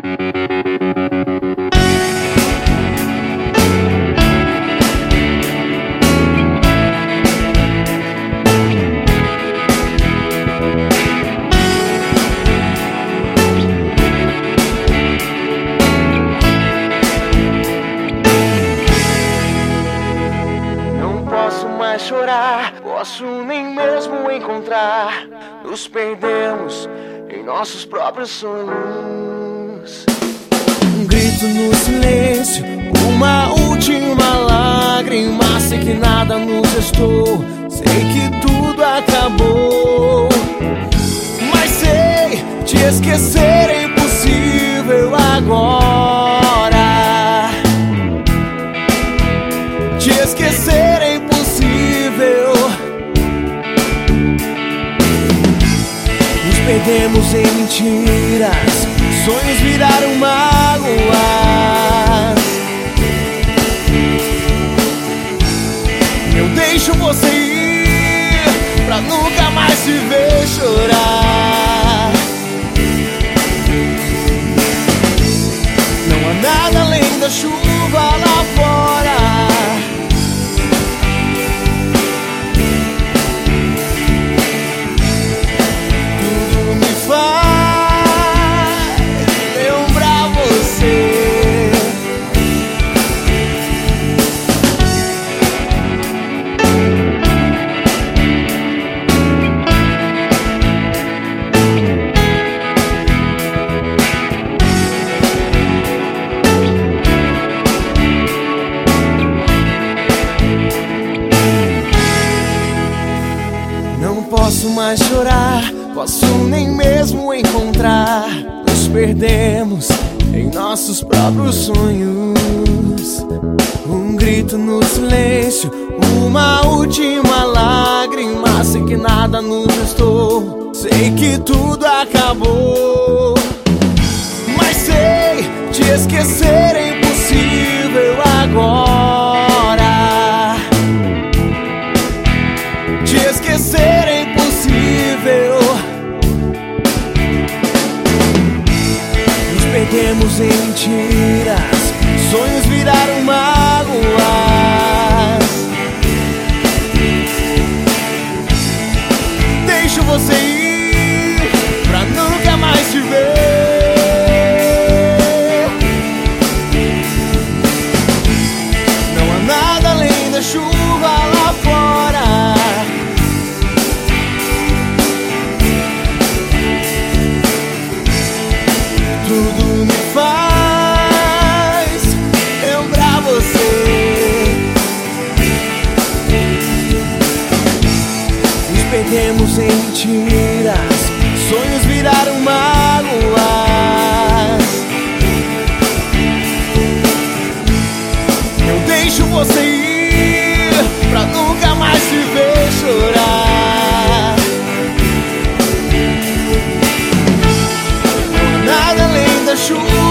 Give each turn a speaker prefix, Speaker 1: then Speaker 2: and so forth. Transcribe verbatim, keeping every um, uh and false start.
Speaker 1: Chorar, posso nem mesmo encontrar. Nos perdemos em nossos próprios sonhos.
Speaker 2: Um grito no silêncio, uma última lágrima. Sei que nada nos restou, sei que tudo acabou. Mas sei, te esquecer é impossível agora. Te esquecer é impossível. Nos perdemos em mentiras, sonhos viraram mágoas. Eu deixo você ir pra nunca mais se ver chorar. Não há nada além da chuva lá fora. Posso mais chorar, posso nem mesmo encontrar. Nos perdemos em nossos próprios sonhos. Um grito no silêncio, uma última lágrima. Sei que nada nos restou, sei que tudo acabou. Mas sei, te esquecer é impossível agora. Te esquecer é impossível. Nos perdemos em mentiras, sonhos viraram mágoas. Deixo você ir pra nunca mais te ver. Não há nada além da chuva lá fora. Tudo me faz lembrar você. Nos perdemos em mentiras, sonhos viraram mágoas. Eu deixo você ir pra nunca mais te ver chorar. Nada além da chuva